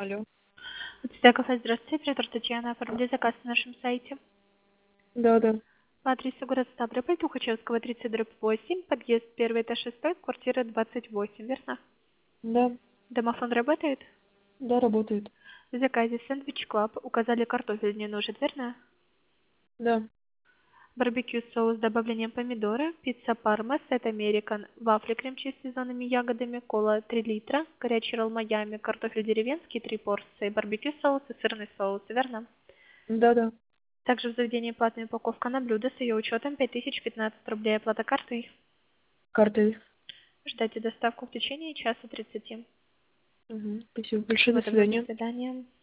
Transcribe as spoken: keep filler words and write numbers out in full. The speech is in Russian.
Алло. Стея кафе, здравствуйте, оператор Татьяна, оформили заказ на нашем сайте. Да, да. По адресу город Ставрополь, Тухачевского, тридцать дробь восемь, подъезд первый этаж шестой, квартира двадцать восемь, верно? Да, Домофон работает? да, работает. В заказе сэндвич клаб указали картофель не нужен, верно? Да. Барбекю соус с добавлением помидора, пицца парма, сет американ, вафли крем-чиз с сезонными ягодами, кола три литра, горячий ролл Майами, картофель деревенский три порции, барбекю соус и сырный соус, верно? Да, да. Также в заведении платная упаковка на блюдо с ее учетом пять тысяч пятнадцать рублей. Оплата картой. Картой. Ждайте доставку в течение часа тридцати. Угу. Спасибо большое. Всего До доброго, до свидания. свидания.